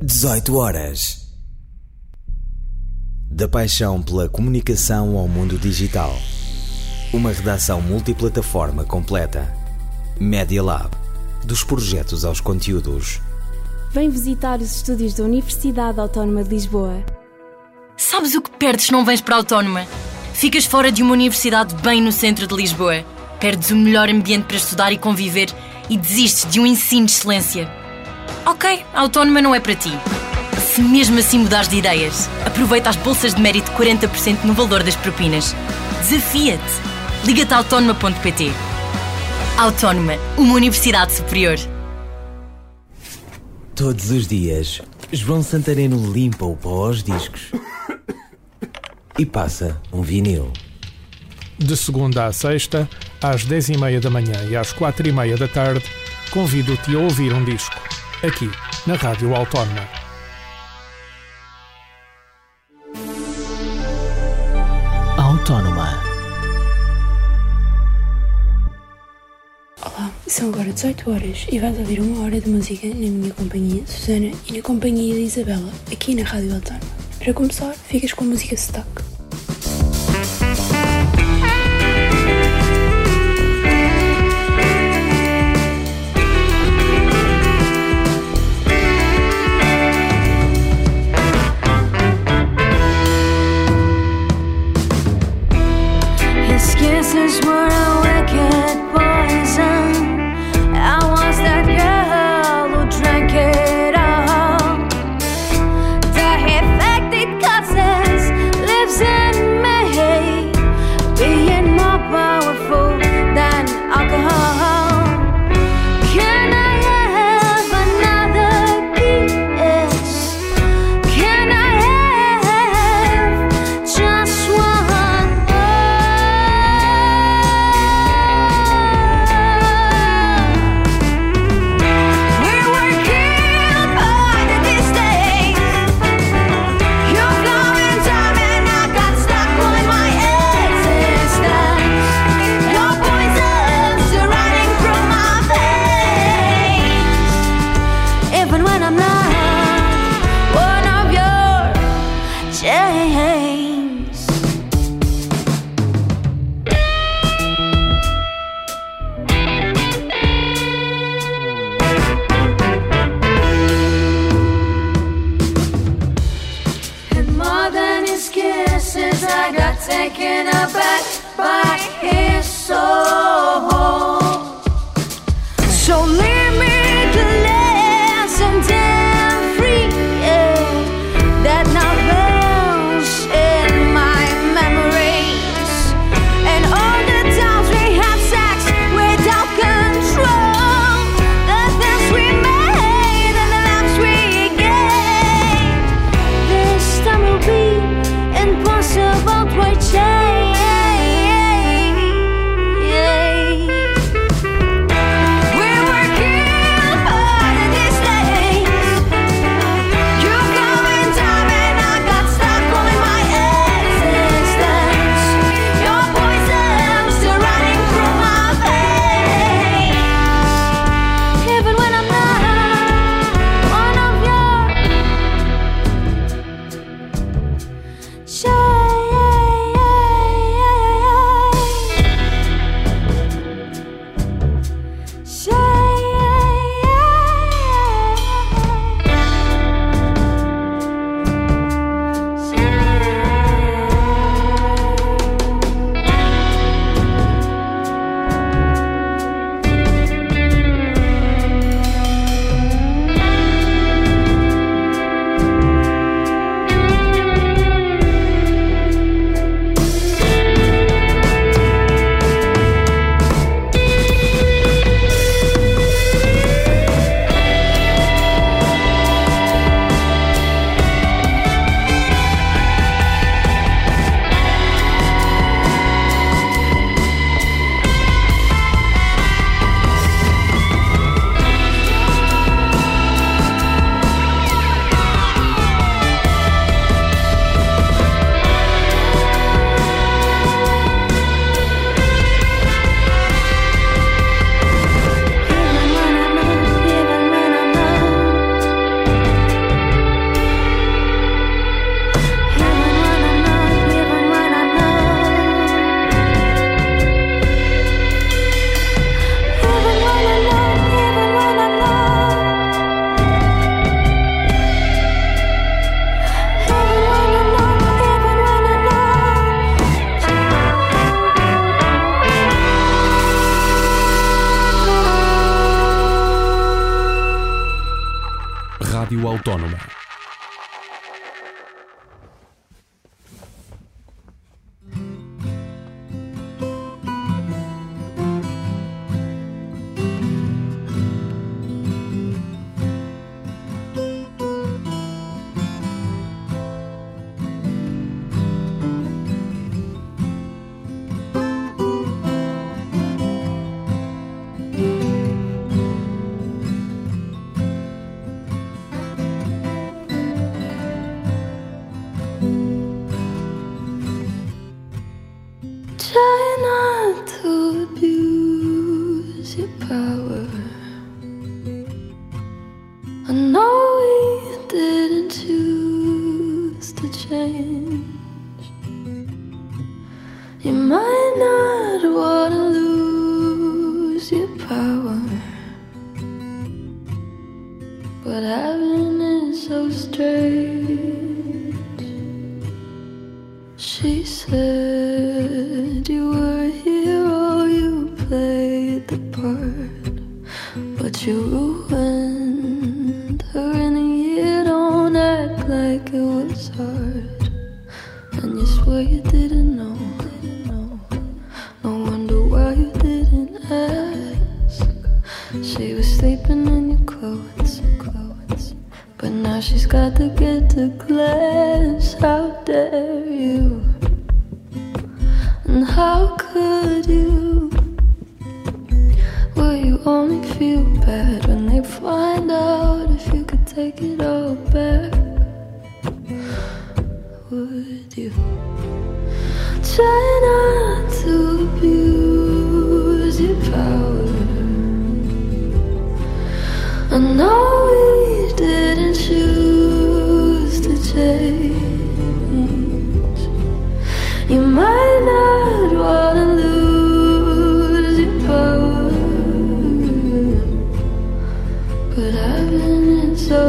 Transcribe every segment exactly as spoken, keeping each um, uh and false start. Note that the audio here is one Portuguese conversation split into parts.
dezoito horas. Da paixão pela comunicação ao mundo digital. Uma redação multiplataforma completa. Media Lab. Dos projetos aos conteúdos. Vem visitar os estúdios da Universidade Autónoma de Lisboa. Sabes o que perdes se não vens para a Autónoma? Ficas fora de uma universidade bem no centro de Lisboa. Perdes o melhor ambiente para estudar e conviver e desistes de um ensino de excelência. Ok, a Autónoma não é para ti. Se mesmo assim mudares de ideias, aproveita as bolsas de mérito de quarenta por cento no valor das propinas. Desafia-te. Liga-te a autónoma ponto pt. Autónoma, uma universidade superior. Todos os dias, João Santareno limpa o pó aos discos e passa um vinil. De segunda à sexta, às dez e meia da manhã e às quatro e meia da tarde, convido-te a ouvir um disco, aqui, na Rádio Autónoma. Autónoma. Olá, são agora dezoito horas e vais ouvir uma hora de música na minha companhia, Susana, e na companhia de Isabela, aqui na Rádio Autónoma. Para começar, ficas com a música Stuck. Kisses were a wicked poison. I was that girl who drank it all. The effect it causes lives in me, being more powerful than alcohol. Can I have another kiss? Can I have just one? Taken aback by his soul. So limitless and damn free, yeah, that now lives in my memories. And all the times we had sex without control, the things we made and the laughs we gave. This time will be impossible to change. Rádio Autónoma. Try not to abuse your power. I know we didn't choose to change. You might not want to lose your power, but having it so strange. She said you were a hero, you played the part, but you ruined her in a year. Don't act like it was hard, and you swear you didn't know. No wonder why you didn't ask. She was sleeping in your clothes, clothes, but now she's got to get to class. How dare you? And how could you? Will you only feel bad when they find out if you could take it all back? Would you? Try not to abuse your power. I know we didn't choose to change. You might not want to lose your power, but having it so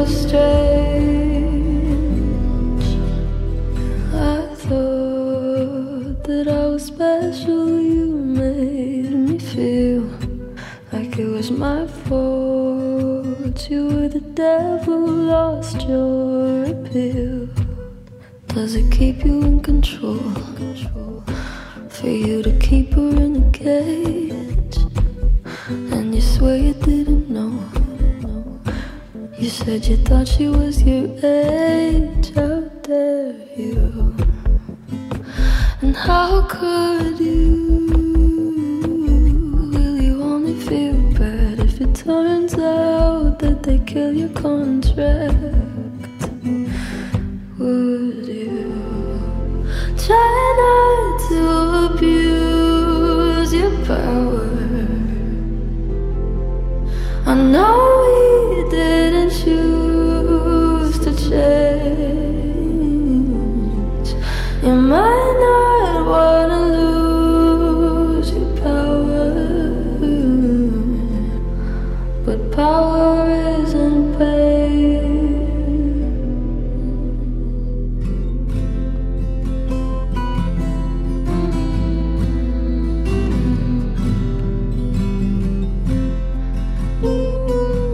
strange. I thought that I was special. You made me feel like it was my fault. You were the devil, lost your appeal. Does it keep you in control? For you to keep her in a cage, and you swear you didn't know. You said you thought she was your age. How dare you? And how could you? Will you only feel bad if it turns out that they kill your contract? Would you? Try not to abuse your power. I know we didn't choose to change. You might not want to lose your power, but power isn't pain. Ooh.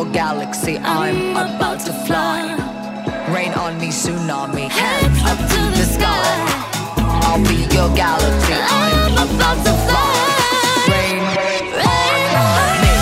your galaxy. I'm about to fly. Rain on me, tsunami, hands up to the sky. I'll be your galaxy. I'm about to fly. Rain, rain on me.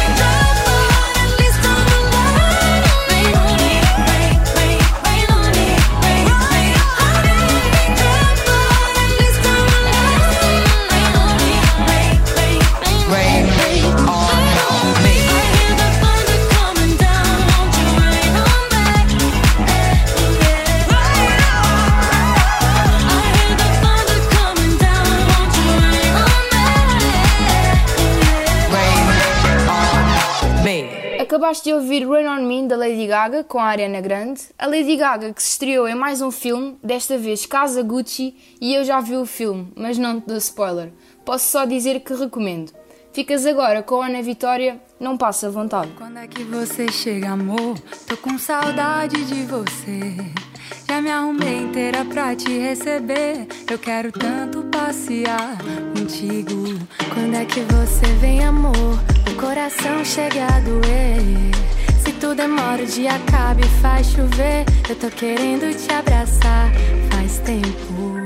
Acabaste de ouvir Rain On Me da Lady Gaga com a Ariana Grande. A Lady Gaga que se estreou em mais um filme, desta vez Casa Gucci, e eu já vi o filme, mas não te dou spoiler. Posso só dizer que recomendo. Ficas agora com a Ana Vitória, Não Passa Vontade. Quando é que você chega, amor? Tô com saudade de você. Já me arrumei inteira pra te receber. Eu quero tanto passear contigo. Quando é que você vem, amor? O coração chega a doer. Se tudo demora, o dia acaba e faz chover. Eu tô querendo te abraçar faz tempo.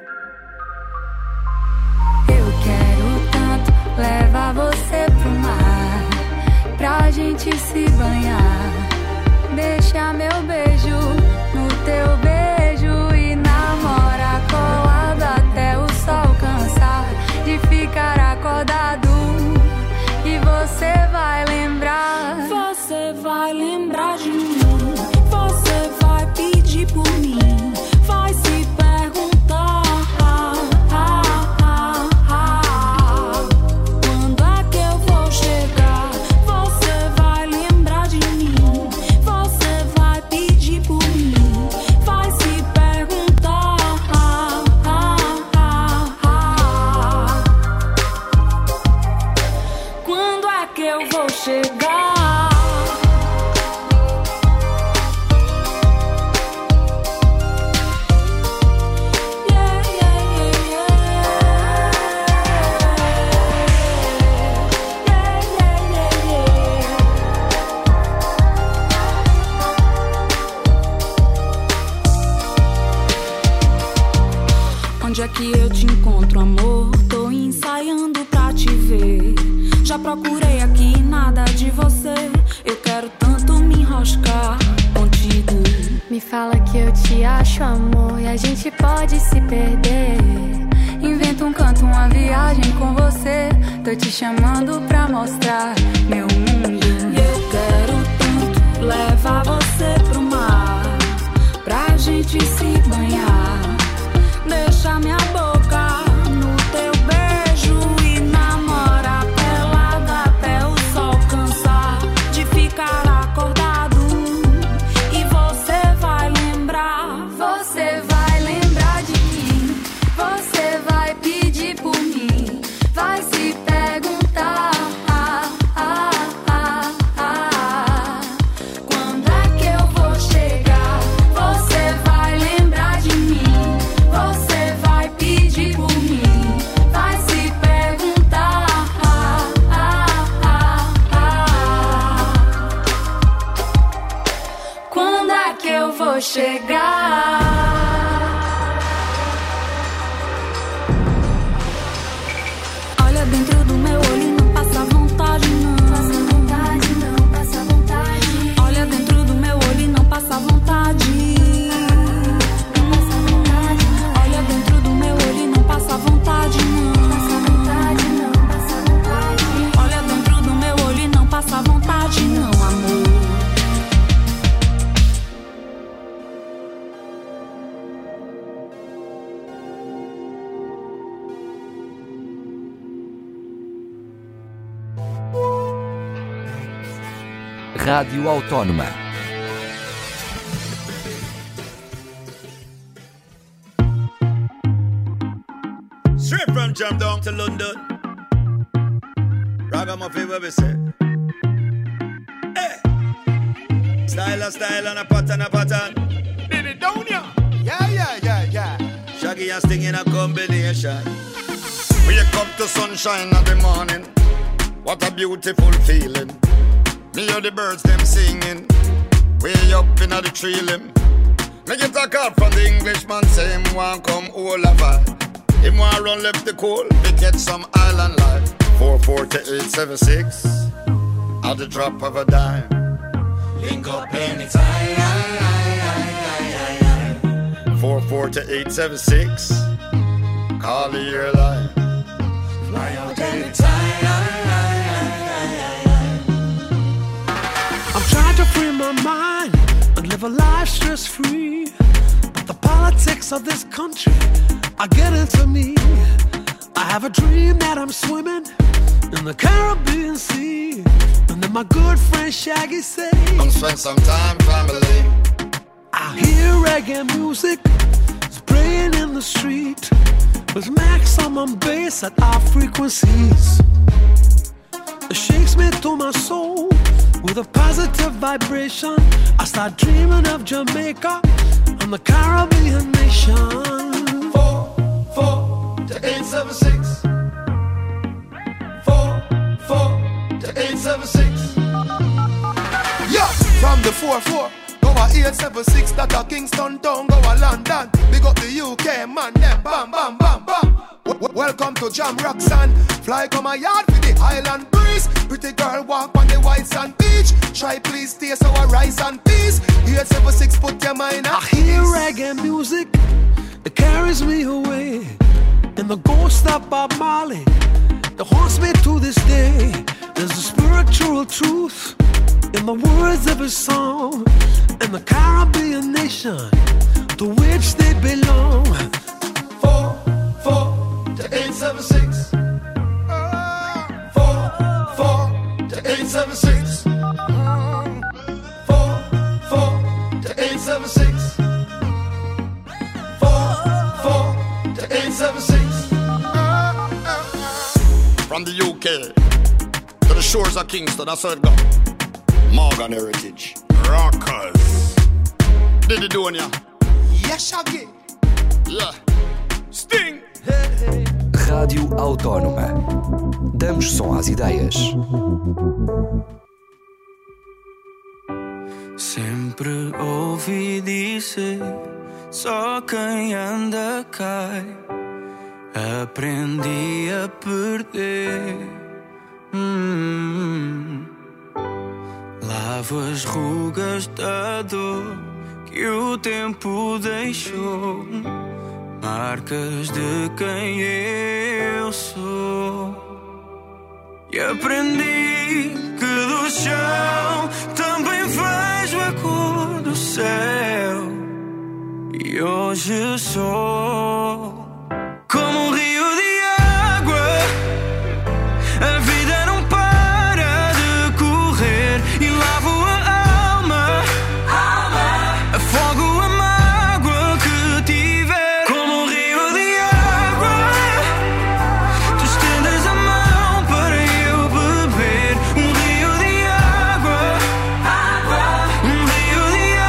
Eu quero tanto levar você pro mar, pra gente se banhar. Deixa meu beijo no teu beijo e namora colado até o sol cansar de ficar acordado. E você vai lembrar, você vai lembrar de mim. Você vai pedir por mim, vai se perguntar ah, ah, ah, ah, quando é que eu vou chegar. Você vai lembrar de mim, você vai pedir por mim, vai se perguntar ah, ah, ah, ah, quando é que eu vou chegar. onde é que eu te encontro, amor? Tô ensaiando pra te ver. Já procurei aqui, nada de você. Eu quero tanto me enroscar contigo. Me fala que eu te acho, amor, e a gente pode se perder. Inventa um canto, uma viagem com você. Tô te chamando pra mostrar meu mundo. Eu quero tanto levar você pro mar, pra gente se banhar. Deixa minha boca no teu beijo e namora pelada até o sol cansar de ficar acordado. E você vai lembrar, você vai lembrar de mim, você vai pedir por mim, vai se perguntar ah, ah, ah, ah, quando é que eu vou chegar. Você vai lembrar de mim, você vai pedir por mim, vai se perguntar ah, ah, ah, ah, quando é que eu vou chegar. olha dentro do meu olho e não passa vontade não. Passa vontade não, passa vontade. Olha dentro do meu olho e não passa vontade. Passa vontade não. Olha dentro do meu olho e não passa vontade não. Passa vontade não, passa vontade. Olha dentro do meu olho e não passa vontade não, amor. Rádio Autónoma. Straight from Jam down to London. Ragamuffin where we say. Hey. Style a style and a pattern a pattern. Did it down ya? Yeah, yeah, yeah, yeah. Shaggy and Sting in a combination. When you come to sunshine in the morning, what a beautiful feeling. Me hear the birds them singing, way up in the tree limb. Me get a call from the Englishman, say him want come all over. Him want run left the coal, we get some island life. Four four to eight seven six, at the drop of a dime. Link up anytime. Four four to eight seven six, call the airline. Fly out anytime. I'm trying to free my mind and live a life stress-free, but the politics of this country are getting to me. I have a dream that I'm swimming in the Caribbean Sea, and then my good friend Shaggy say, come spend some time, family. I hear reggae music, it's playing in the street, with maximum bass at our frequencies. It shakes me to my soul with a positive vibration. I start dreaming of Jamaica and the Caribbean nation. Four, four to eight seven six. Four, four to eight seven six. Yeah, from the four four go a eight seven six. That a Kingston town, go a London. Big up the U K man, them bam bam bam bam. W- welcome to Jam Roxanne. Fly come a yard for the island breeze. Pretty girl walk on the white sand beach. Try please taste our rice and peas. eight seven six put your mind at I hear reggae music, it carries me away, and the ghost of Bob Marley that haunts me to this day. There's a spiritual truth in the words of his song, and the Caribbean nation to which they belong. Four, four to eight seven six. Four, four to eight seven six. Four, four to eight seven six. Four, four to eight seven six. From the U K to the shores of Kingston, that's how it go. Morgan Heritage, Rockers. Did you do ya? Yes, Shaggy. Yeah. Sting. Rádio Autónoma. Damos som às ideias. Sempre ouvi dizer, só quem anda cai. Aprendi a perder. Hum. Lavo as rugas da dor que o tempo deixou, marcas de quem eu sou. E aprendi que do chão também vejo a cor do céu. E hoje sou como um rio de água. A vida não para de correr e lavo a alma, alma. Afogo a mágoa que tiver. Como um rio de água, tu estendes a mão para eu beber. Um rio de água, água. Um rio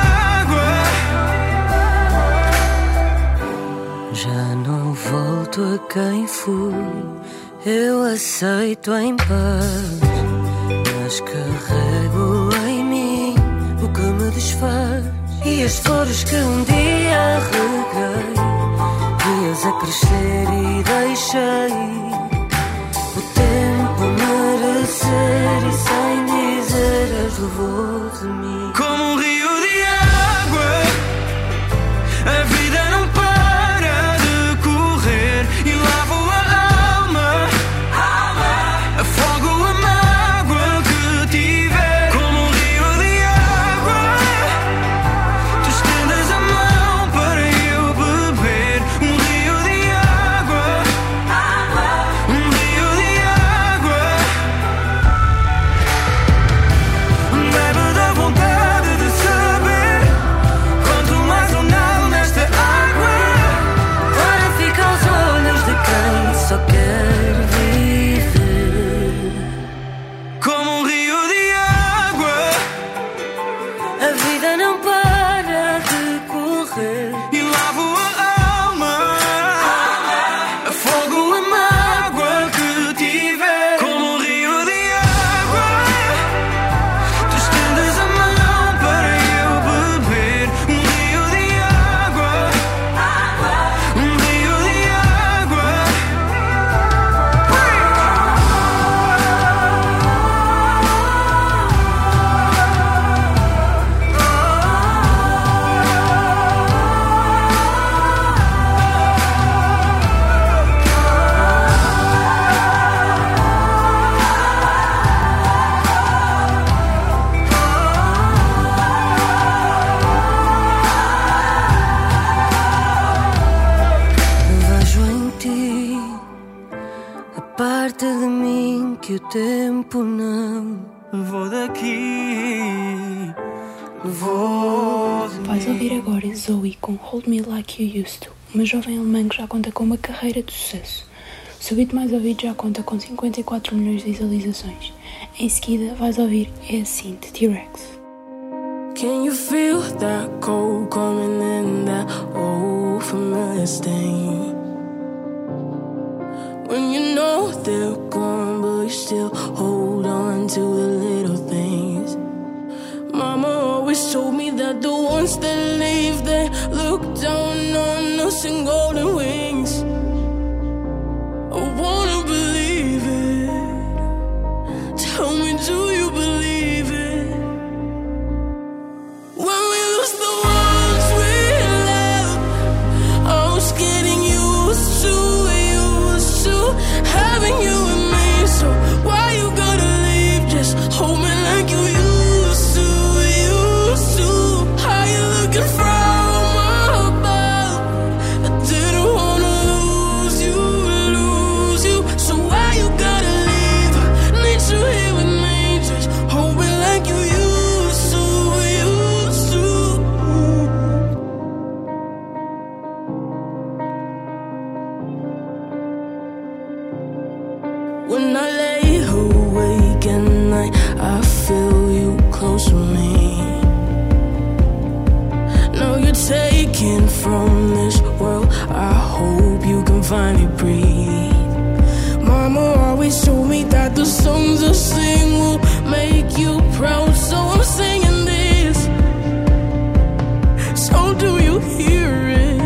de água. Já não volto a quem fui, eu aceito em paz, mas carrego em mim o que me desfaz. E as flores que um dia reguei, vi-as a crescer e deixei o tempo merecer, e sem dizer as levou de mim. Como um rio de água, a vida não para de correr e lavo a alma, alma. Afogo a mágoa que tiver. Como um rio de água, tu estendes a mão para eu beber. Um rio de água, água. Um rio de água. Bebe da vontade de ser. parte de mim que o tempo não. Vou daqui, vou de Vais ouvir agora Zoe com Hold Me Like You Used To, uma jovem alemã que já conta com uma carreira de sucesso. O seu beat mais ouvido já conta com cinquenta e quatro milhões de visualizações. Em seguida vais ouvir É Assim, de T-Rex. Can you feel that cold coming in, that old familiar stain? When you know they're gone, but you still hold on to the little things. Mama always told me that the ones that leave, they look down on us in golden wings. I wanna believe it. Tell me, do you believe it? When we lose the ones we love, I was getting used to, used to having you with me. So why you gotta leave? Just hold me like you used to, used to. How you looking from above? I didn't wanna lose you, lose you. So why you gotta leave? I need you here with me. Just hold me like you used to, used to. When I lay awake at night, I feel you close to me. Now you're taken from this world, I hope you can finally breathe. Mama always told me that the songs I sing will make you proud, so I'm singing this. So do you hear it?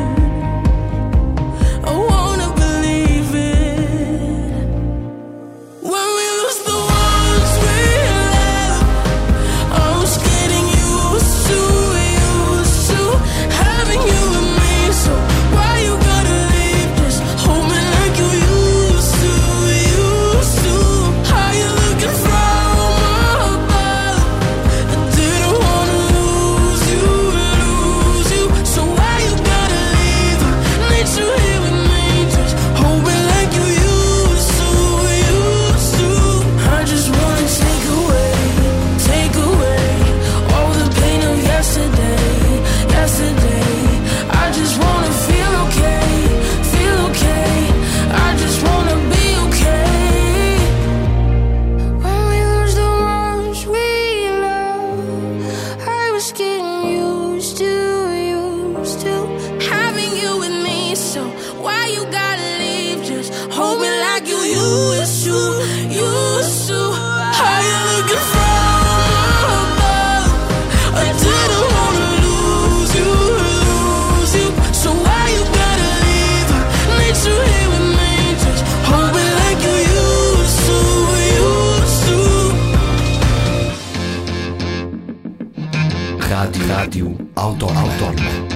I wanna believe it. When we lose the ones we love, I was getting used to, used to having you with me. So why you gotta leave? Just hold me like you used to, used to. How you looking from above? I didn't wanna lose you, lose you. So why you gotta leave? I need you here with me. Just hold me like you used to, used to. I just wanna take away, take away all the pain of yesterday, yesterday. I just wanna feel okay, feel okay. I just wanna be okay. When we lose the ones we love, I was getting used to, used to having you with me. So why you gotta leave? Just hold me like you used to, used to. How you looking from above? I didn't wanna lose you, lose you. So why you gotta leave? I need you here with me. Just hold me like you used to, used to. Rádio, Rádio Autónoma.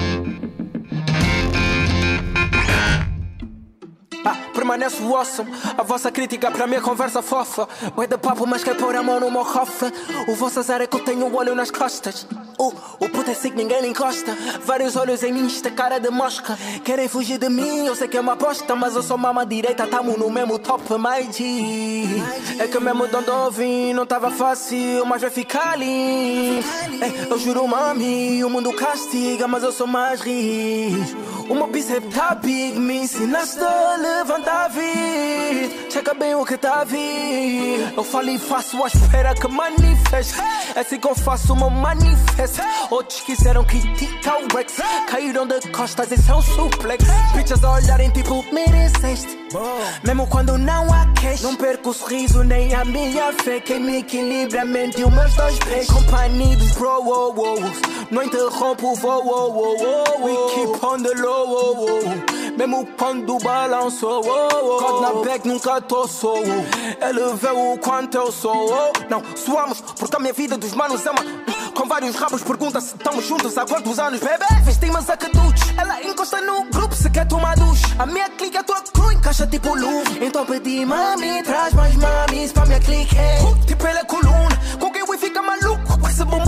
Ah, permanece awesome. A vossa crítica para mim é conversa fofa. Bué de papo, mas quer pôr a mão no meu cofre. O vosso azar é que eu tenho o olho nas costas. Uh, o puto é assim que ninguém lhe encosta. Vários olhos em mim, esta cara de mosca. Querem fugir de mim, eu sei que é uma aposta. Mas eu sou mama direita, tamo no mesmo top, my G. É que mesmo de onde eu vim não tava fácil, mas vai ficar ali. É, eu juro, mami, o mundo castiga, mas eu sou mais rijo. O meu bíceps tá big, me ensinaste a levantar a vir. Checa bem o que tá a vir. Eu falo e faço à espera que manifeste. É assim que eu faço o meu manifesto. Outros quiseram criticar o Rex, caíram de costas, esse é um suplex. Bitches a olharem tipo, mereceste. Mesmo quando não há cash, não perco o sorriso nem a minha fé. Quem me equilibra a mente e os meus dois pés. Companhia dos bro, oh, oh, oh. Não interrompo o voo, oh, oh, oh. We keep on the low, oh, oh. Mesmo quando balanço, oh, oh. God na back nunca tô só, oh. Ele vê o quanto eu sou, oh. Não, suamos porque a minha vida dos manos ama. Com vários rabos pergunta se estamos juntos há quantos anos, bebê? Vestimos a catutos, ela encosta no grupo se quer tomar duche. A minha clique, a tua crew encaixa tipo luva. Então pedi, mami, traz mais mamis pra minha clique, hey. Tipo ele é coluna, com quem we fica maluco com esse bumbum.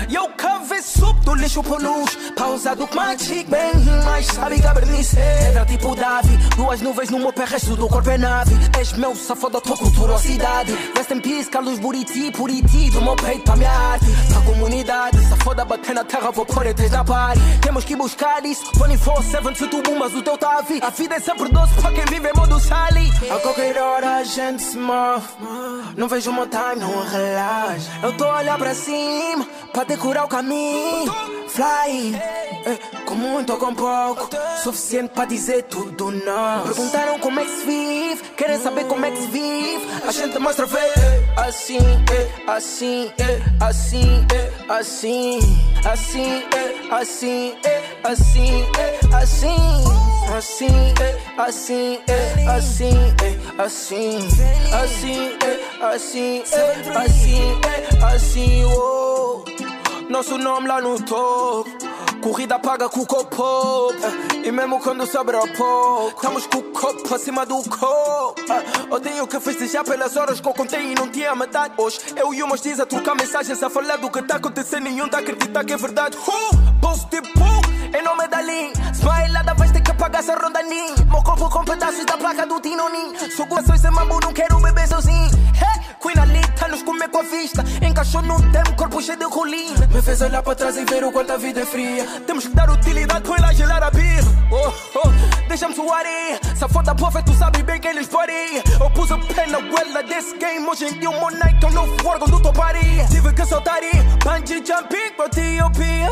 E eu cavei subo do lixo por luz. Pausado com magic, bem mais sabe cabernice. Pedra tipo Davi, duas nuvens no meu pé, resto do corpo é nave. És meu safado, tua cultura ou cidade. Rest in peace, Carlos Buriti, Puriti. Do meu peito pra minha arte, pra comunidade. Safoda bater na terra, vou pôr três na party. Temos que buscar isso, vinte e quatro sete se tu bumas, o teu tá a vi. A vida é sempre doce pra quem vive em modo Sally. A qualquer hora a gente se move. Não vejo o meu time, não relaxa. Eu tô a olhar pra cima, pra decorar o caminho. Fly, eh, com muito ou com pouco, suficiente pra dizer tudo não. Perguntaram como é que se vive, querem saber como é que se vive. A gente mostra ver assim, eh, assim, eh, assim, eh, assim, assim, eh, assim, eh, assim, eh, assim, assim, eh, assim, eh, assim, eh, assim, assim, eh, assim, eh, assim, eh, assim, oh. Nosso nome lá no topo, corrida paga com o copo. E mesmo quando sobra pouco, estamos com o copo acima do copo. Odeio que festejar pelas horas que eu contei e não tinha metade. Hoje eu e o meus dias a trocar mensagens, a falar do que tá acontecendo. Nenhum tá a acreditar que é verdade. uh, Post tipo, em nome da Lin. Smilada vais ter que pagar essa rondaninha. Meu corpo com pedaços da placa do Tinonim. Sou gostoso e mambo, não quero beber sozinho. Hey, Queen Ali tá nos comer com a vista. Encaixou no tempo, corpo cheio de colina. Me fez olhar para trás e ver o quanto a vida é fria. Temos que dar utilidade para ir lá gelar a birra. Oh, oh, deixa-me suar aí. Se a foda pofa, tu sabes bem que eles podem. Eu pus o pé na goela desse game. Hoje em dia o Monite é o novo órgão do toparia. Tive que soltar aí, bungee jumping pra Etiópia,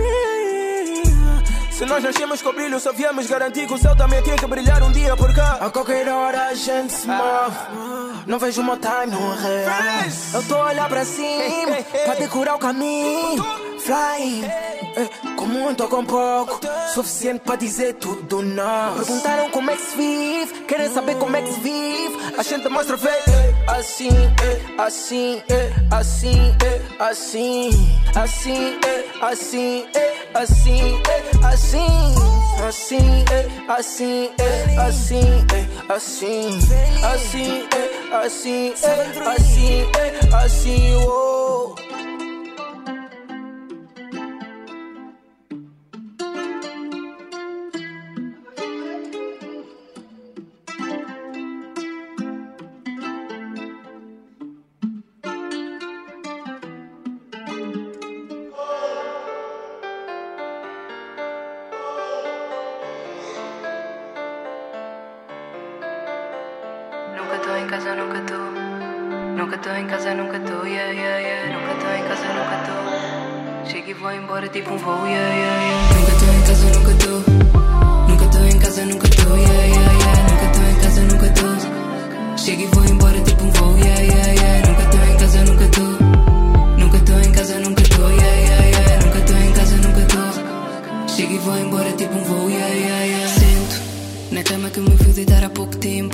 sabia? Se nós nascemos com brilho, só viemos garantir que o céu também tinha que brilhar um dia por cá. A qualquer hora a gente se move. Não vejo o meu time, não relaxa. Eu tô a olhar pra cima, pra decorar o caminho. Fly, eh, com muito ou com pouco, suficiente pra dizer tudo não. Perguntaram como é que se vive, querem saber como é que se vive. A gente mostra ver assim, eh, assim, eh, assim, eh, assim, assim, eh, assim, eh, assim, eh, assim, assim, eh, assim, eh, assim, eh, assim, assim, eh, assim, eh, assim, eh, assim, oh. Tipo um voo, yeah, yeah, yeah. Nunca tô em casa, nunca tô. Nunca tô em casa, nunca tô, yeah, yeah, yeah. Nunca tô em casa, nunca tô. Chego e vou embora tipo um voo, yeah, yeah, yeah. Nunca tô em casa, nunca tô. Nunca tô em casa, nunca tô, yeah, yeah, yeah. Nunca tô em casa, nunca tô. Chego e vou embora tipo um voo, yeah, yeah, yeah. Sento na cama que me fui deitar há pouco tempo.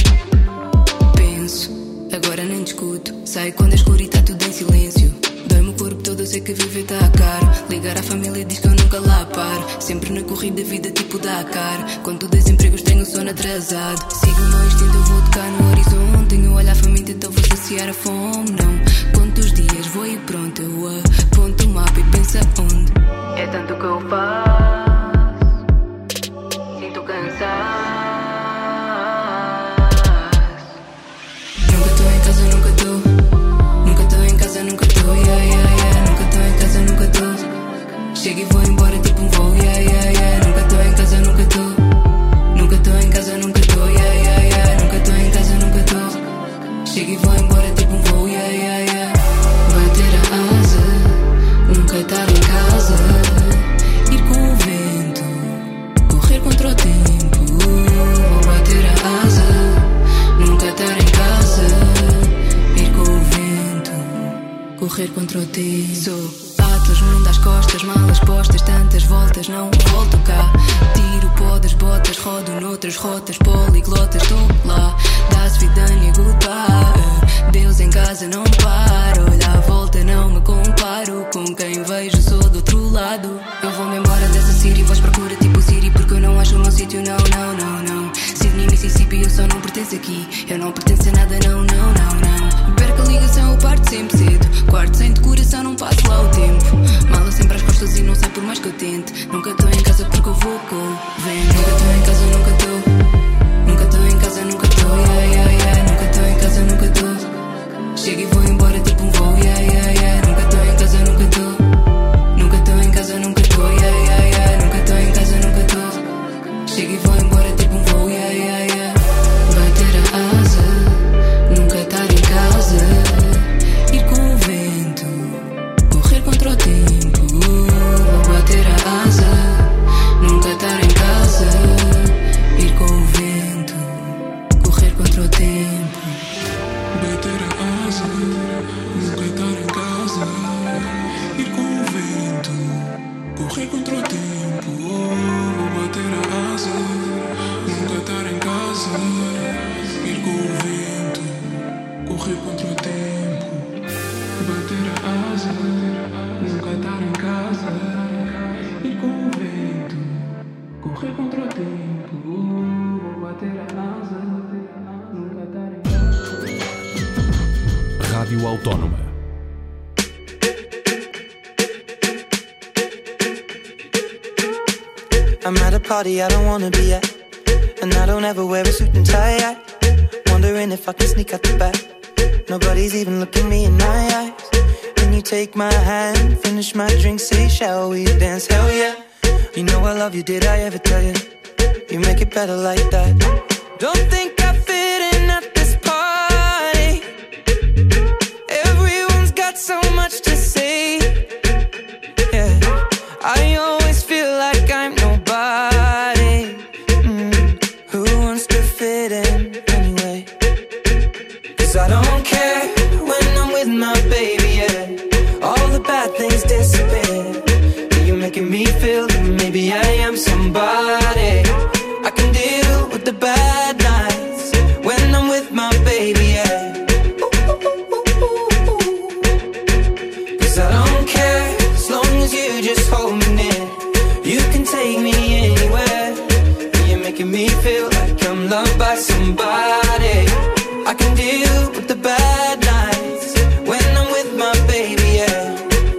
Penso, agora nem discuto. Saio quando é escuro e tá tudo em silêncio. Dói-me o corpo todo, eu sei que viver tá caro. Ligar à família diz que eu nunca lá paro. Sempre na corrida, vida tipo Dakar. Com todos os empregos tenho sono atrasado. Sigo o meu instinto, eu vou tocar no horizonte. Tenho o olhar faminto, então vou saciar a fome. Não conto os dias, vou e pronto. Eu aponto o mapa e penso onde. É tanto que eu faço, sinto cansado. Nunca tô em casa, nunca tô. Nunca tô em casa, nunca tô, yeah, yeah, yeah. Nunca tô em casa, nunca tô. Chego e vou embora tipo um voo, yeah, yeah, yeah. Nunca tô em casa, nunca tô. Nunca tô em casa, nunca tô, yeah, yeah, yeah. Nunca tô em casa, nunca tô. Chego e vou embora tipo um voo, yeah, yeah, yeah. Bater a asa, nunca estar em casa. Ir com o vento, correr contra o tempo. Vou bater a asa, nunca estar em casa. Ir com o vento, correr contra o tempo. Sou Atlas, mundo às costas, malas postas, tantas voltas, não volto cá. Tiro o pó das botas, rodo noutras rotas, poliglotas, estou lá. Dá-se vida e goodbye. Deus em casa não para. Olha à volta, não me comparo com quem vejo, sou do outro lado. Eu vou-me embora dessa city, voz procura tipo Siri, porque eu não acho o meu sítio, não, não, não, não. Sydney, Mississippi, eu só não pertenço aqui. Eu não pertenço a nada, não, não, não, não. Perco a ligação, eu parto sempre cedo. Quarto sem decoração, não passo lá o tempo. Mala sempre às costas e não sai por mais que eu tente. Nunca estou em casa porque eu vou com o vento. Nunca estou em casa, nunca estou. Nunca estou em casa, nunca estou. Yeah, yeah, yeah. Nunca estou em casa, nunca estou. Chego e vou embora tipo um voo. Yeah, yeah, yeah. Nunca estou em casa, nunca estou. Nunca estou em casa, nunca estou. Yeah, yeah, yeah. Nunca estou em casa, nunca estou. Chego e vou embora tipo um voo. Yeah, yeah, yeah. Bater a asa, nunca estar em casa. Ir com o vento, correr contra o tempo. Vou bater a asa, nunca estar em casa. Ir com o vento, correr contra o tempo. Bater a asa, nunca estar em casa. Ir com o vento, correr contra o tempo. Vou bater a asa, nunca estar em casa. Ir com o vento, correr contra o tempo. Bater a asa, nunca estar em casa. Ir com o vento, correr contra o tempo. Vou bater a asa, nunca estar em casa. Rádio Autónoma. I'm at a party I don't wanna be at, and I don't ever wear a suit and tie yet. Wondering if I can sneak out the back. Nobody's even looking me in my eyes. When you take my hand, finish my drink, say shall we dance? Hell yeah. You know I love you, did I ever tell you? You make it better like that. Don't think I fit in at this party. Everyone's got so much to say. Yeah, I always feel like I'm nobody. Mm. Who wants to fit in anyway? Cause I don't care when I'm with my baby, yeah. All the bad things disappear. You're making me feel that maybe I am somebody. I can deal with the bad nights when I'm with my baby, yeah. Cause I don't care as long as you just hold me near. You can take me anywhere. You're making me feel like I'm loved by somebody. I can deal with the bad nights when I'm with my baby, yeah.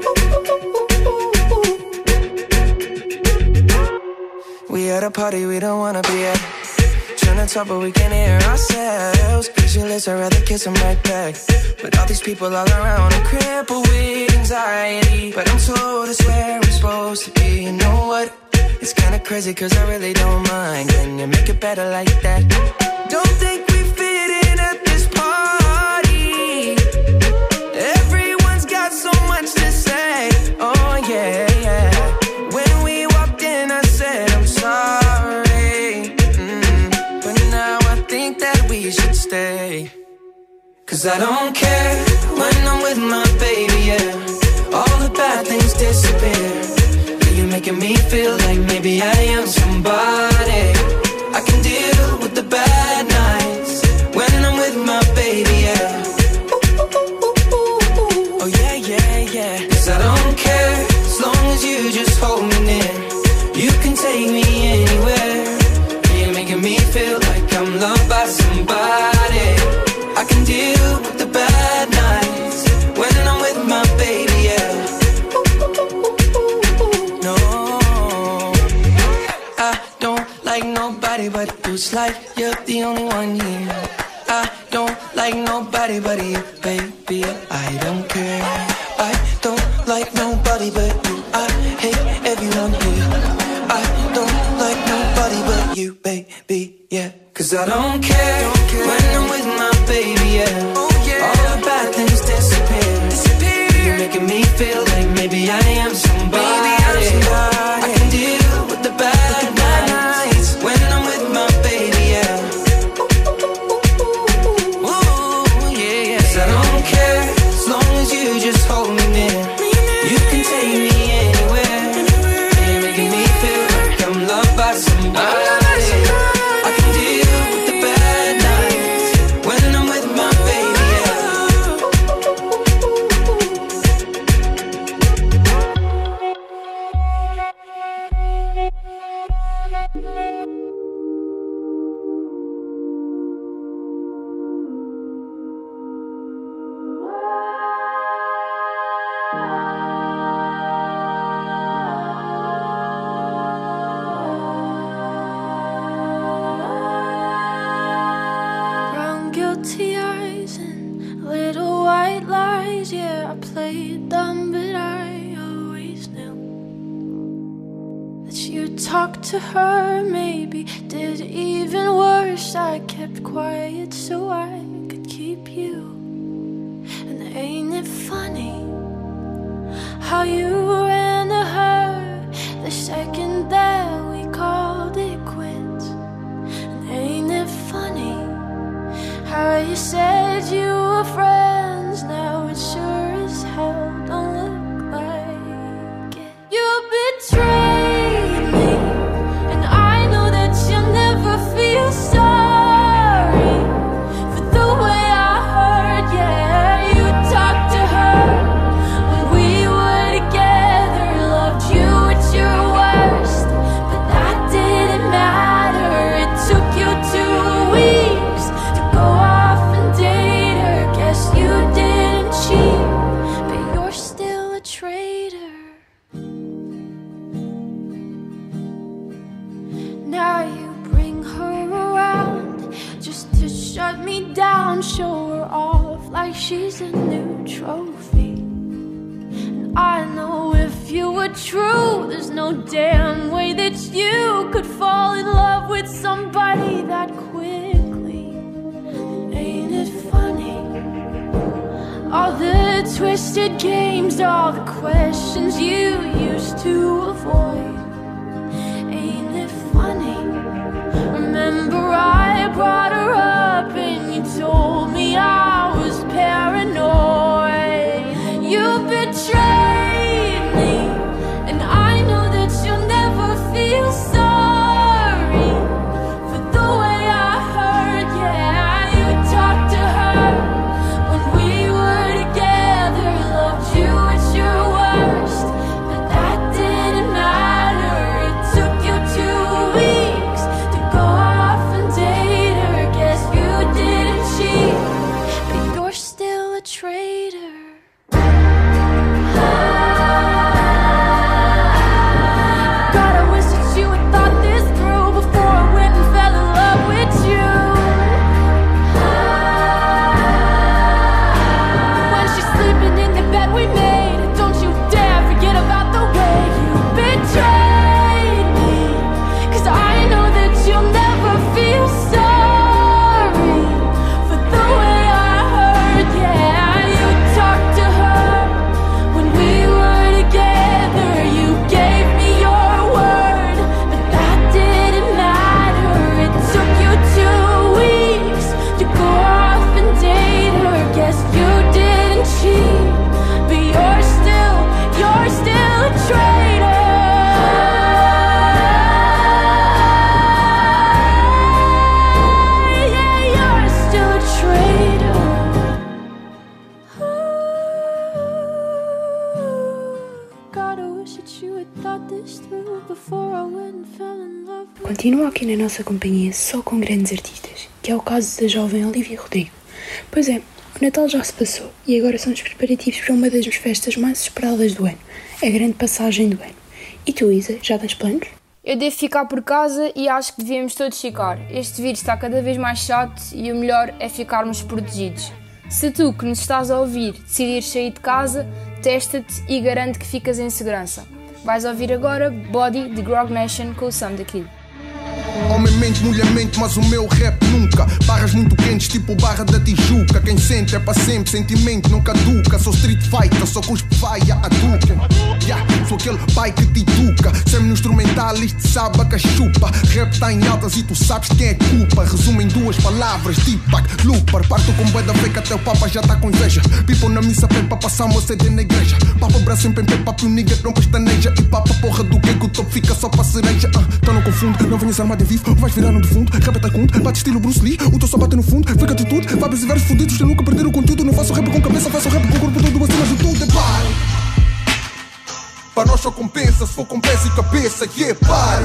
We at a party we don't wanna be at. Trying to talk but we can't hear ourselves. Pictureless, I'd rather kiss them right back. But all these people all around, I'm crippled with anxiety. But I'm told it's where I'm supposed to be. You know what? It's kinda crazy cause I really don't mind. Can you make it better like that? Don't think we fit in at this party. Everyone's got so much to say. Oh yeah, yeah. When we walked in I said I'm sorry. Mm. But now I think that we should stay. Cause I don't care when I'm with my baby, yeah. All the bad things disappear. You're making me feel like maybe I am somebody. I can deal with the bad nights when I'm with my baby, yeah. Oh yeah, yeah, yeah. Cause I don't care as long as you just hold me near. You can take me anywhere. You're making me feel like I'm loved by somebody. I can deal with the bad nights when I'm with my baby, yeah. Like nobody but you, it's like you're the only one here. I don't like nobody but you, baby. I don't care. I don't like nobody but you. I hate everyone here. I don't like nobody but you, baby, yeah. Cause I don't care, don't care. When I'm with my baby, yeah. Oh, yeah. All the bad things disappear. disappear. You're making me feel like maybe I am somebody. Maybe I'm somebody. I can deal with the bad, with the bad nights when I'm with my baby, yeah. Ooh, yeah, yeah. Cause I don't I played dumb, but I always knew that you'd talk to her, maybe did even worse. I kept quiet so I could keep you. And ain't it funny how you ran to her the second that we called it quits? And ain't it funny how you said you were friends, now it sure as hell don't look like it. You betrayed me, and I know that you'll never feel sorry for the way I hurt. Yeah, you talked to her when we were together, loved you at your worst, but that didn't matter. It took you two weeks to go off and date her. Guess you didn't cheat, but you're still a traitor. Now you bring her around just to shut me down, show her off like she's a new trophy. And I know if you were true, there's no damn way that you could fall in love with somebody that quickly. Ain't it funny? All the twisted games, all the questions you used to avoid. Ain't it funny? Remember I brought her up and you told me I was paranoid. You betrayed me, and I know that you'll never feel sorry for the way I hurt. Yeah, you talked to her when we were together, loved you at your worst, but that didn't matter. It took you two weeks to go off and date her. Guess you didn't cheat, but you're still a traitor. God, I wish that you had thought this through before I went and fell in love with you. When she's sleeping in the bed we made, don't you dare forget about the way you betrayed me. Cause I know that you'll never feel sorry for the way I hurt. Yeah, you talked to her when we were together, you gave me your word, but that didn't matter. It took you two weeks to go off and date her. Guess you didn't cheat, but you're still, you're still a traitor. Yeah, you're still a traitor. God, I wish that you had thought this through before I went and fell in love. Continuo aqui na nossa companhia só com grandes artistas, que é o caso da jovem Olivia Rodrigo. Pois é, o Natal já se passou e agora são os preparativos para uma das festas mais esperadas do ano, a grande passagem do ano. E tu, Isa, já tens planos? Eu devo ficar por casa e acho que devíamos todos ficar. Este vírus está cada vez mais chato e o melhor é ficarmos protegidos. Se tu, que nos estás a ouvir, decidires sair de casa, testa-te e garante que ficas em segurança. Vais ouvir agora Body de Grog Nation com o Sam da Kid. Homem mente, mulher mente, mas o meu rap nunca. Barras muito quentes, tipo barra da Tijuca. Quem sente é para sempre, sentimento não caduca. Sou street fighter, só cuspo faia a duca. Yeah, sou aquele pai que te educa. Sempre no instrumental, isto sabe a cachupa. Rap tá em altas e tu sabes de quem é culpa. Resumo em duas palavras, Deepak, Looper. Parto com bué da fake até o papa já tá com inveja. People na missa pede para passar uma C D na igreja. Papa braço em pé, papo nigga, não pestaneja. E papa porra do que que o topo fica só para cereja. Ah, então não confundo, não venhas armado em vivo. Vais virar no defunto, rabeta conto, bate estilo Bruce Lee. O teu só bate no fundo, fica atitude. Vibes e vários fudidos, eu nunca perder o conteúdo. Não faço rap com cabeça, faço rap com o corpo todo acima de tudo. É pare. Para nós só compensa se for com pés e cabeça. Yeah, pare.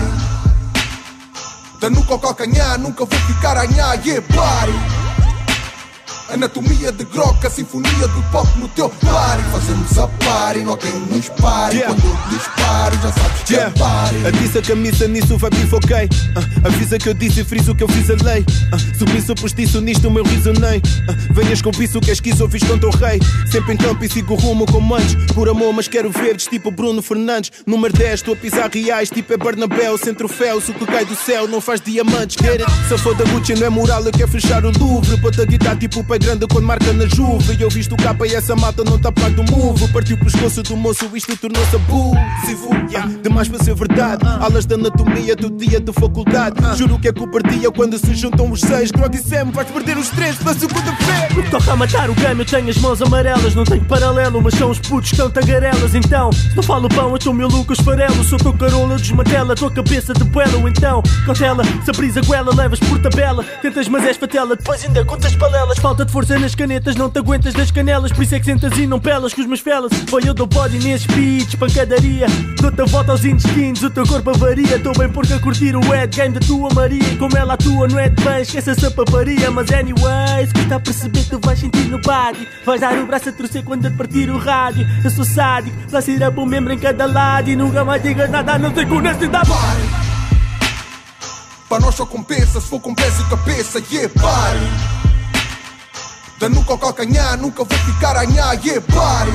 Da nuca ao calcanhar, nunca vou ficar a anhar. Yeah, pare. A Anatomia de groca, sinfonia do pop no teu party. Fazemos a party, não tem nos pare. Yeah. Quando eu disparo, já sabes que Yeah. é party. Atiça a camisa, nisso vai bifoquei. uh, Avisa que eu disse e friso que eu fiz a lei. uh, Submisso, postiço, nisto o meu risonei. uh, Venhas com isso que és quiso, eu fiz contra o rei. Sempre em campo e sigo o rumo como antes. Por amor, mas quero verdes, tipo Bruno Fernandes. Número dez, estou a pisar reais, tipo é Bernabéu. Sem troféus, o que cai do céu não faz diamantes. Get it? Se eu for da Gucci não é moral, eu quero fechar o Louvre. Pôr-te a guitar tipo o pai grande quando marca na Juve. E eu visto o capa e essa malta não tá pago do move. Partiu o pescoço do moço, isto tornou-se abusivo. Yeah. Demais para ser verdade. Aulas de anatomia do dia de faculdade. Juro que é cobardia quando se juntam os seis. Grog e Sam, vais perder os três pela segunda-feira. No que toca a matar o game, eu tenho as mãos amarelas. Não tenho paralelo, mas são os putos que estão tagarelas. Então, se não falo pão, eu estou meu Lucas Farelo. Sou teu carola, eu desmantela a tua cabeça de buelo. Então, cautela, se abris a goela, levas por tabela. Tentas, mas és fatela, depois ainda contas balelas. Falta de força nas canetas, não te aguentas das canelas. Por isso é que sentas e não pelas com os meus felas. Foi eu dou body nesses beats, pancadaria. Dou-te a volta aos intestinos, o teu corpo avaria. Estou bem porque a curtir o head game da tua Maria. E como ela atua não é de bem, esquece essa paparia. Mas anyways, custa a perceber que tu vais sentir no body. Vais dar o braço a torcer quando eu te partir o rádio. Eu sou sádico, lá se irá um membro em cada lado. E nunca mais digas nada a não ser com honestidade. Para nós só compensa se for com peça e cabeça. Yeah, party. Da nuca ao calcanhar, nunca vou ficar a anhar. Yeah, party.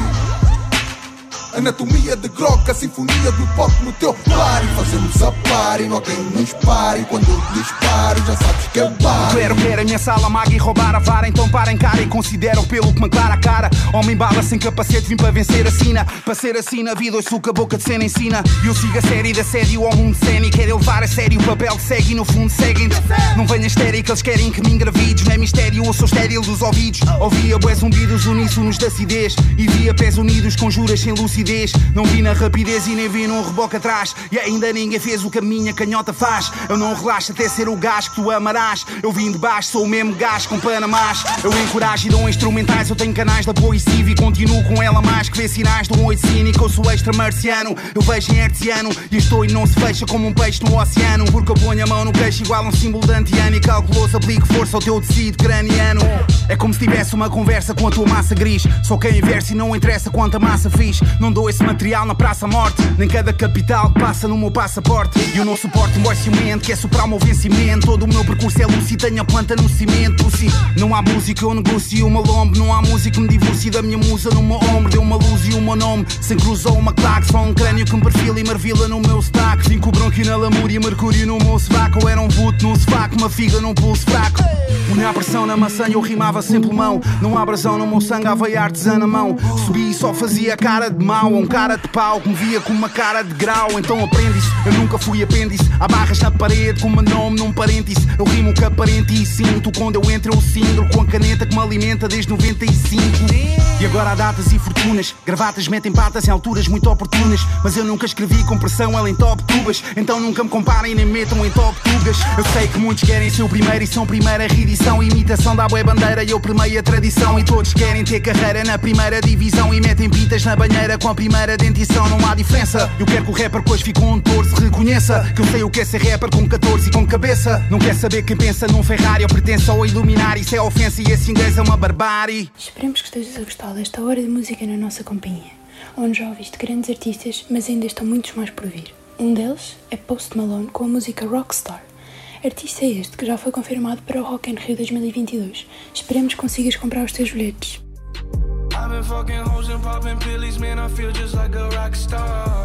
Anatomia de groca, sinfonia do pop no teu party. Fazemos a party, não tem nos pare. Quando eu disparo, já sabes que é party. Quero ver a minha sala maga e roubar a vara. Então parem cara e consideram pelo que me aclara a cara. Homem bala sem capacete, vim para vencer a sina. Para ser assim na vida, hoje a boca de cena ensina. E eu sigo a série da assédio ao mundo cénico. Quero levar a sério o papel que segue e no fundo seguem. Não venha estéril que eles querem que me engravides. Não é mistério, eu sou estéril dos ouvidos. Ouvia bué zumbidos uníssonos da acidez. E via pés unidos com juras sem lucidez. Não vi na rapidez e nem vi num reboque atrás. E ainda ninguém fez o que a minha canhota faz. Eu não relaxo até ser o gás que tu amarás. Eu vim de baixo, sou o mesmo gás com panamás. Eu encorajo e dou instrumentais. Eu tenho canais de apoio cívico e continuo com ela mais que vê sinais de um oito cínico. Eu sou extra-marciano, eu vejo em hertziano. E estou e não se fecha como um peixe no oceano. Porque eu ponho a mão no queixo igual a um símbolo de antiano. E calculoso aplico força ao teu tecido craniano. É como se tivesse uma conversa com a tua massa gris. Só quem inverte e não interessa quanta massa fiz. Não dou esse material na praça morte. Nem cada capital que passa no meu passaporte. E eu não suporto um boy ciumento que é soprar o meu vencimento. Todo o meu percurso é lúcido, tenho a planta no cimento. Sim, não há música, eu negocio o meu lombo. Não há música que me divorcie da minha musa no meu ombro. Deu uma luz e o meu nome, sem cruz ou uma claque. Só um crânio que me perfila e marvila no meu sotaque. Cinco bronquio na lamúria, mercúrio no meu sovaco. Eu era um puto num sovaco, uma figa num pulso fraco. Punha a pressão na maçã e eu rimava sem pulmão. Não há brasão no meu sangue, a veia artesã na mão. Subi e só fazia cara de mau. Um cara de pau que me via com uma cara de grau. Então aprende isso, eu nunca fui apêndice. Há barras na parede com o meu nome num parêntese. Eu rimo que aparente e sinto. Quando eu entro eu cindro com a caneta que me alimenta desde noventa e cinco. E agora há datas e fortunas. Gravatas metem patas em alturas muito oportunas. Mas eu nunca escrevi com pressão, ela em top tubas. Então nunca me comparem nem metam em top tugas. Eu sei que muitos querem ser o primeiro e são primeira reedição. Imitação da bué bandeira e eu primei a tradição. E todos querem ter carreira na primeira divisão. E metem pintas na banheira com a primeira dentição. Não há diferença. Eu quero que o rapper depois fique com um torso. Reconheça que eu sei o que é ser rapper com catorze e com cabeça. Não quer saber quem pensa num Ferrari ou pertence ao Iluminar. Isso é ofensa e esse inglês é uma barbárie. Esperemos que estejas a gostar desta hora de música na nossa companhia, onde já ouviste grandes artistas, mas ainda estão muitos mais por vir. Um deles é Post Malone com a música Rockstar. Artista este que já foi confirmado para o Rock in Rio dois mil e vinte e dois. Esperemos que consigas comprar os teus bilhetes. I've been fucking hoes and popping pillies, man, I feel just like a rock star.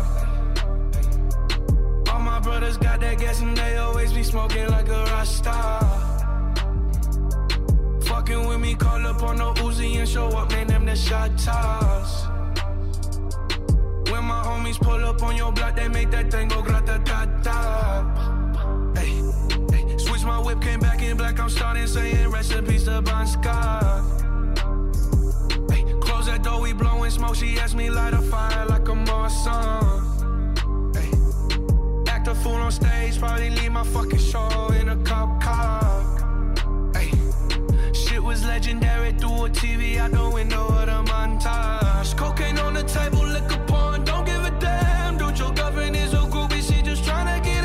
All my brothers got that gas and they always be smoking like a rock star. Fucking with me, call up on the Uzi and show up, man, them the shot toss. When my homies pull up on your block, they make that thing go grata-ta-ta. Hey, hey, switch my whip, came back in black, I'm starting saying recipes to Bon Scott. Close that door, we blowing smoke. She asked me light a fire like a Marsan. Hey. Act a fool on stage, probably leave my fucking show in a cop car. Hey. Shit was legendary through a T V out the window of the montage. Cocaine on the table, liquor porn, don't give a damn. Dude, your girlfriend is a groupie, she just tryna get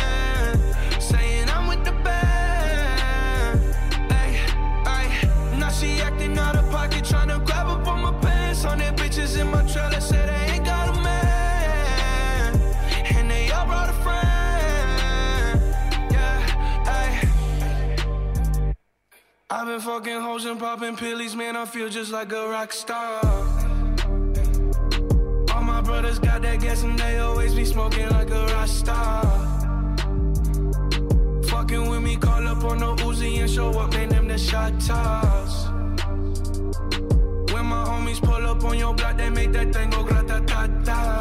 in. Saying I'm with the band. Hey, hey, not I've been fucking hoes and popping pillies, man, I feel just like a rock star. All my brothers got that gas and they always be smoking like a rock star. Fucking with me, call up on the Uzi and show up, name them the shot toss. When my homies pull up on your block, they make that thing go grata-ta-ta.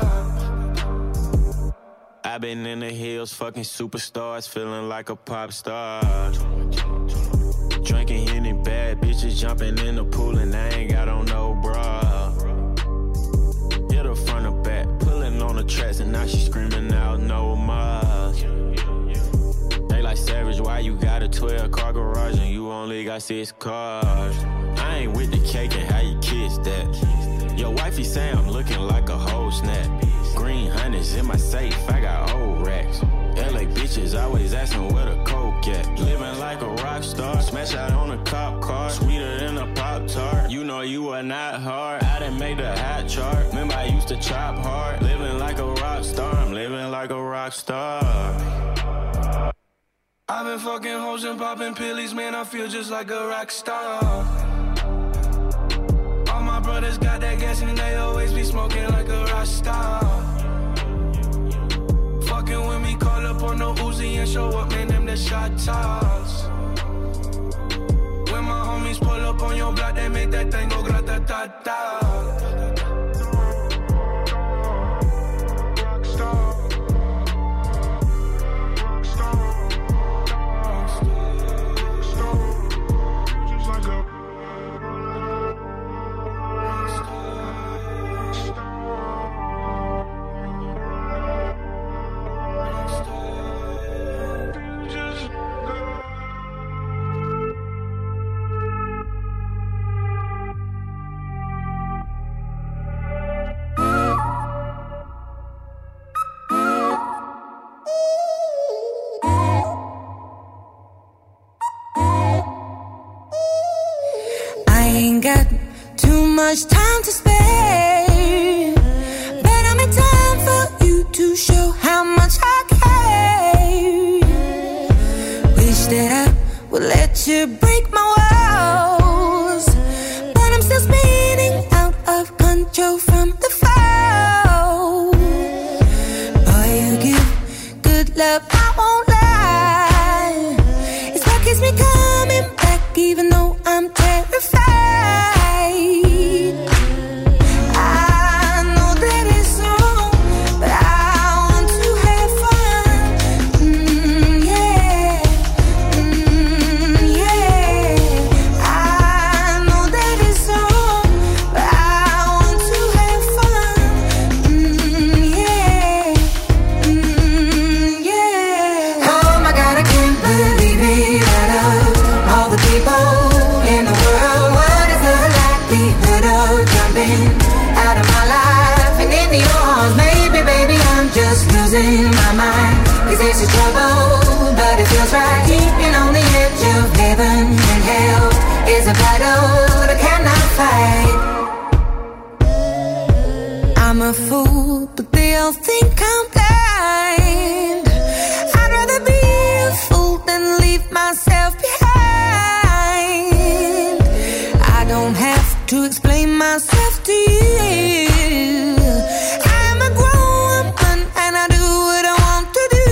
I've been in the hills, fucking superstars, feeling like a pop star. Drinking any bad bitches, jumping in the pool and I ain't got on no bra. Hit her front or back, pulling on the tracks and now she screaming out no more. They like Savage, why you got a twelve car garage and you only got six cars? I ain't with the cake and how you kiss that. Your wifey say I'm looking like a whole snap. Green hundreds in my safe, I got old racks. L A bitches always asking where the coke at. Living like a rock star, smash out on a cop car. Sweeter than a Pop-Tart, you know you are not hard. I done made the hot chart, remember I used to chop hard. Living like a rock star, I'm living like a rock star. I've been fucking hoes and popping pillies, man, I feel just like a rock star. All my brothers got that gas and they always be smoking like a rock star. Fucking with me, call up on the Uzi and show up, man, them the shot toss. When my homies pull up on your block, they make that thing go grata-ta-ta. Much time to spare, but I'm in time for you to show how much I care. Wish that I would let you break my walls, but I'm still spinning out of control from the fall. Boy, you give good love, I won't lie. It's what keeps me coming back, even though I'm terrified. My mind, cause it's a trouble, but it feels right. Keeping on the edge of heaven and hell is a battle that I cannot fight. I'm a fool, but they all think I'm blind. I'd rather be a fool than leave myself behind. I don't have to explain myself to you. I'm a grown woman and I do what I want to do.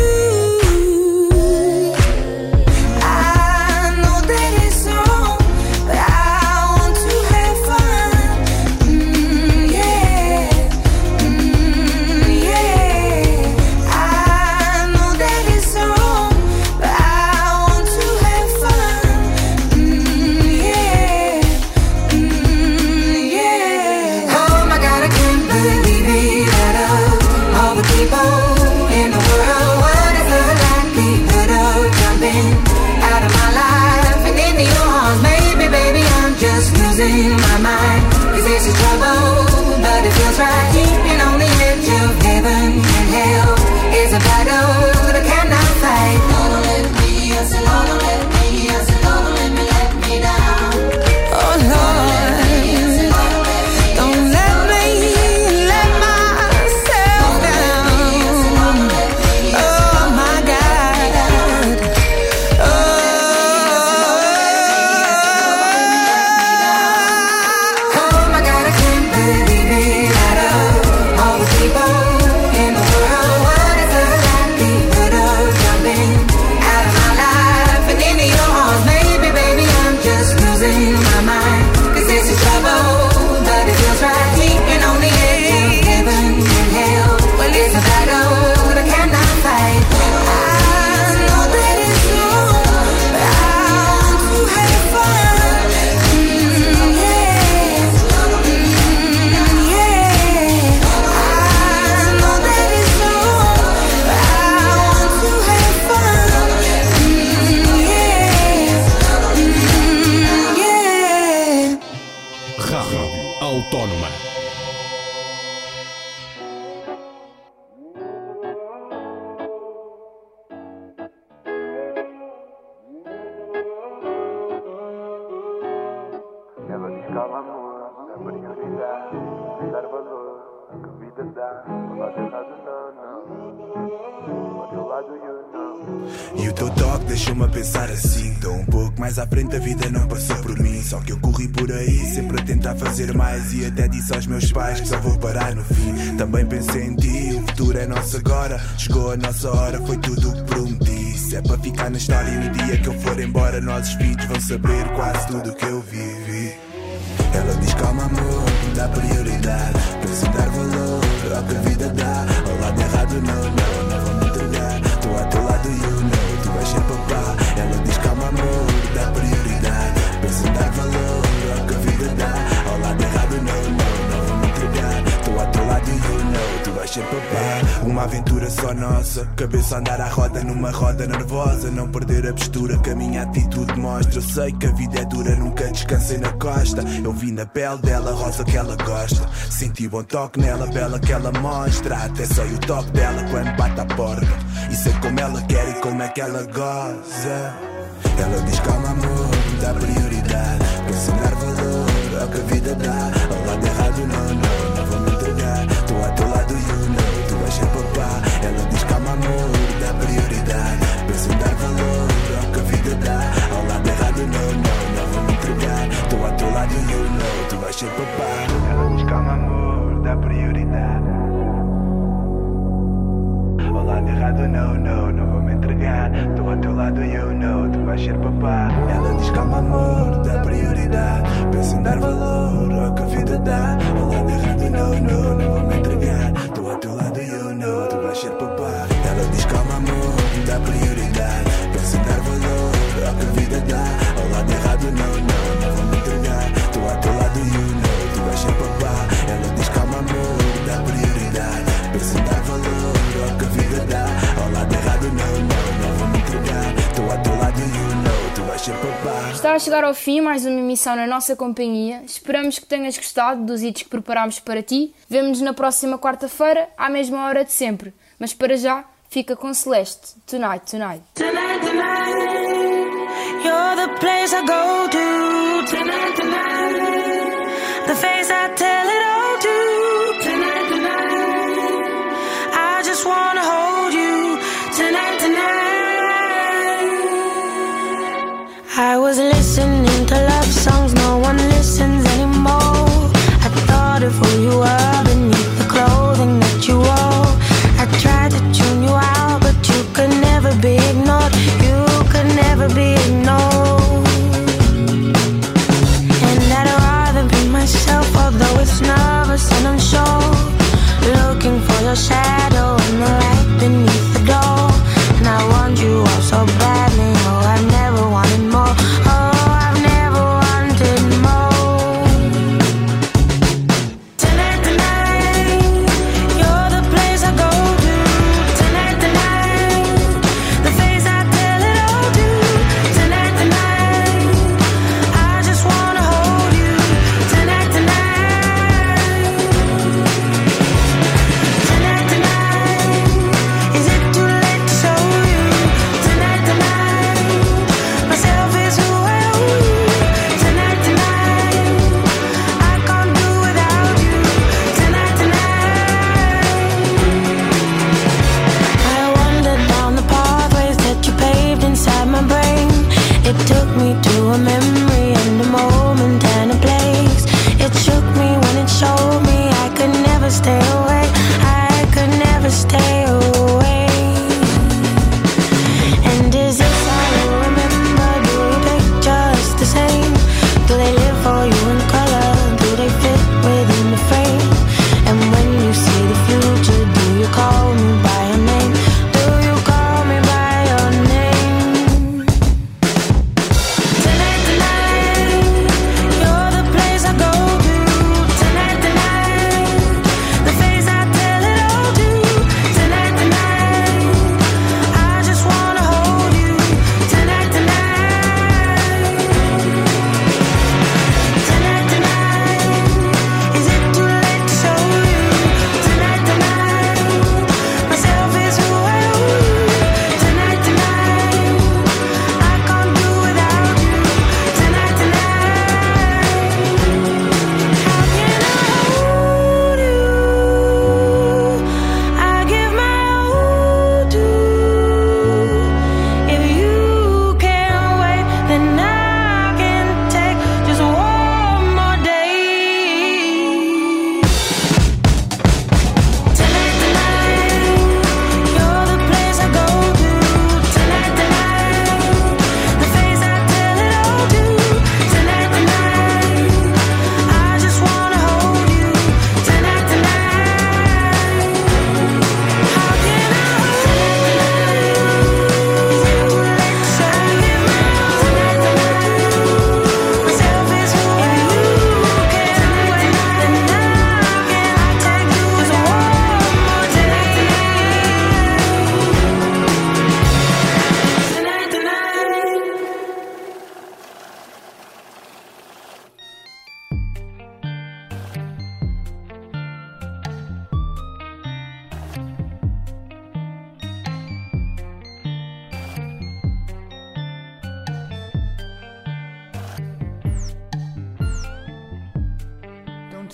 I know that it's wrong, but I want to have fun. Mm, yeah, mm, yeah. I know that it's wrong, but I want to have fun. Mm, yeah, mm, yeah. Oh my God, I can't believe it at all. All the people in the world, what is the likelihood of jumping out of my life and into your arms? Maybe, baby, I'm just losing my mind. Cause it's a trouble, but it feels right. Keeping on the edge of heaven and hell is a battle that I cannot fight. Lord, don't let me, I said, Lord, don't let me, I said, Lord, don't let me let me down. Oh Lord, don't let me let myself down. Oh my God, oh fine. Cause this is trouble, but it feels right. Sleeping on the edge of heaven and hell. Well, it's a battle I cannot fight. I know that it's wrong, but I want to have fun. Mm, yeah. Mm, yeah. I know that it's wrong, but I want to have fun. Mm, yeah. Mm, yeah. Rádio Autónoma. Ela diz que ama amor, a prioridade, dar valor, a que vida dá. Ao lado errado não, não. Ao teu lado eu não. E o teu toque deixou-me a pensar assim. Tô um pouco mais à frente, a vida não passou por mim. Só que eu corri por aí, sempre a tentar fazer mais. E até disse aos meus pais que só vou parar no fim. Também pensei em ti, o futuro é nosso agora. Chegou a nossa hora, foi tudo o que prometi. Se é para ficar na história e no dia que eu for embora, nossos filhos vão saber quase tudo o que eu vivi. Ela diz calma amor, dá prioridade. Penso em dar valor ao que a vida dá. Ao lado errado não, não, não vou me entregar. Tô ao teu lado e eu não, tu vais ser papá. Ela diz calma amor, dá prioridade. Penso em dar valor ao que a vida dá. Ao lado errado não, não, não vou me entregar. Tô ao teu lado e eu não, tu vais ser papá. Uma aventura só nossa, cabeça a andar à roda numa roda nervosa. Não perder a postura que a minha atitude mostra. Eu sei que a vida é dura, nunca descansei na costa. Eu vi na pele dela a rosa que ela gosta. Senti bom toque nela, bela que ela mostra. Até sei o toque dela quando bate a porta. E sei como ela quer e como é que ela goza. Ela diz calma amor, dá prioridade. Penso em dar valor ao que a vida dá. Ao lado errado não, não, não vou me entregar. Tô ao teu lado e eu não, tu vais ser papá. Ela diz calma amor, dá prioridade. Penso em dar valor ao que a vida dá. Ao lado errado não, não, não vou me entregar. Tô ao teu lado e eu não, tu vais ser papá. Ela diz calma amor, dá prioridade. Ao lado errado não, não, não vou me entregar. Tô ao teu lado e eu não, tu vais ser papá. Ela diz calma amor, dá prioridade. Penso em dar valor ao que a vida dá. Ao lado errado não, não, não vou me entregar. Tô ao teu lado e eu não, tu vais ser papá. Ela diz calma amor, dá prioridade. Penso em dar valor ao que a vida dá. Ao lado errado não, não, não vou me entregar. Tô ao teu lado e eu não, tu vais ser papá. Ela diz calma amor, dá prioridade. Penso em dar valor ao que a vida dá. Ao lado errado não, não, não vou me entregar. Tô ao teu lado e eu não, tu vais ser papá. Está a chegar ao fim mais uma emissão na nossa companhia. Esperamos que tenhas gostado dos hits que preparámos para ti. Vemo-nos na próxima quarta-feira, à mesma hora de sempre. Mas para já, fica com Celeste. Tonight, tonight. Tonight, tonight, you're the place I go to. Tonight, tonight, the face I tell it all to. Tonight, tonight, I just wanna hold you. Tonight, tonight, I was listening to love songs no one listens anymore. I thought of who you were beneath the clothing that you wore. I tried to tune you out, but you could never be ignored. You could never be ignored.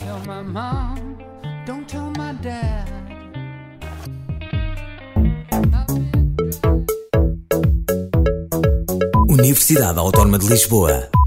tell my mom, don't tell my dad. Universidade Autónoma de Lisboa.